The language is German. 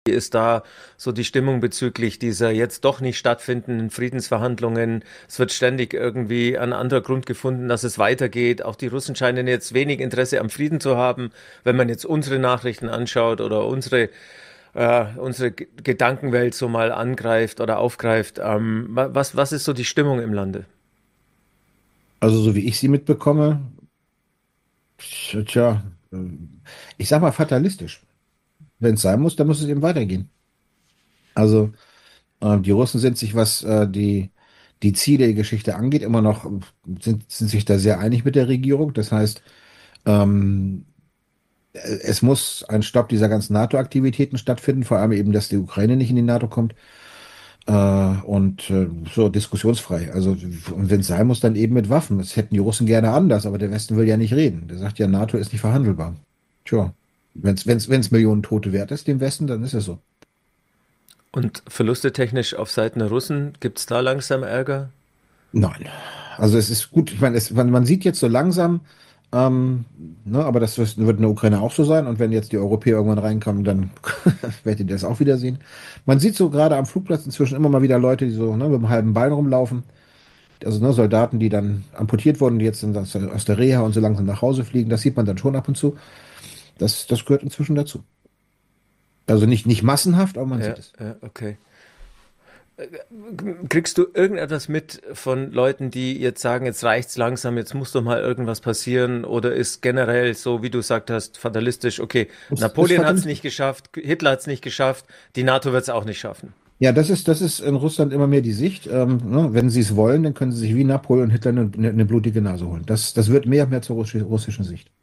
Wie ist da so die Stimmung bezüglich dieser jetzt doch nicht stattfindenden Friedensverhandlungen? Es wird ständig irgendwie ein anderer Grund gefunden, dass es weitergeht. Auch die Russen scheinen jetzt wenig Interesse am Frieden zu haben. Wenn man jetzt unsere Nachrichten anschaut oder unsere Gedankenwelt so mal angreift oder aufgreift, was ist so die Stimmung im Lande? Also so wie ich sie mitbekomme, tja, ich sag mal fatalistisch. Wenn es sein muss, dann muss es eben weitergehen. Also die Russen sind sich, was die Ziele der Geschichte angeht, immer noch, sind sich da sehr einig mit der Regierung. Das heißt, ähm, es muss ein Stopp dieser ganzen NATO-Aktivitäten stattfinden, vor allem eben, dass die Ukraine nicht in die NATO kommt. So diskussionsfrei. Also, und wenn es sein muss, dann eben mit Waffen. Das hätten die Russen gerne anders, aber der Westen will ja nicht reden. Der sagt ja, NATO ist nicht verhandelbar. Tja, wenn's Millionen Tote wert ist, dem Westen, dann ist es so. Und Verluste technisch auf Seiten der Russen, gibt es da langsam Ärger? Nein. Also es ist gut, ich meine, man sieht jetzt so langsam, ähm, ne, aber wird in der Ukraine auch so sein. Und wenn jetzt die Europäer irgendwann reinkommen, dann werdet ihr das auch wieder sehen. Man sieht so gerade am Flugplatz inzwischen immer mal wieder Leute, die so, ne, mit einem halben Bein rumlaufen. Also ne, Soldaten, die dann amputiert wurden, die jetzt aus der Reha und so langsam nach Hause fliegen. Das sieht man dann schon ab und zu. Das gehört inzwischen dazu. Also nicht massenhaft, aber man Ja, sieht es. ja, okay. Kriegst du irgendetwas mit von Leuten, die jetzt sagen, jetzt reicht's langsam, jetzt muss doch mal irgendwas passieren? Oder ist generell so, wie du gesagt hast, fatalistisch, okay, Ist Napoleon hat's nicht fatalistisch. geschafft, Hitler hat's nicht geschafft, die NATO wird's auch nicht schaffen. Ja, das ist in Russland immer mehr die Sicht. Ne, wenn sie es wollen, dann können sie sich wie Napoleon und Hitler eine blutige Nase holen. Das wird mehr und mehr zur russischen Sicht.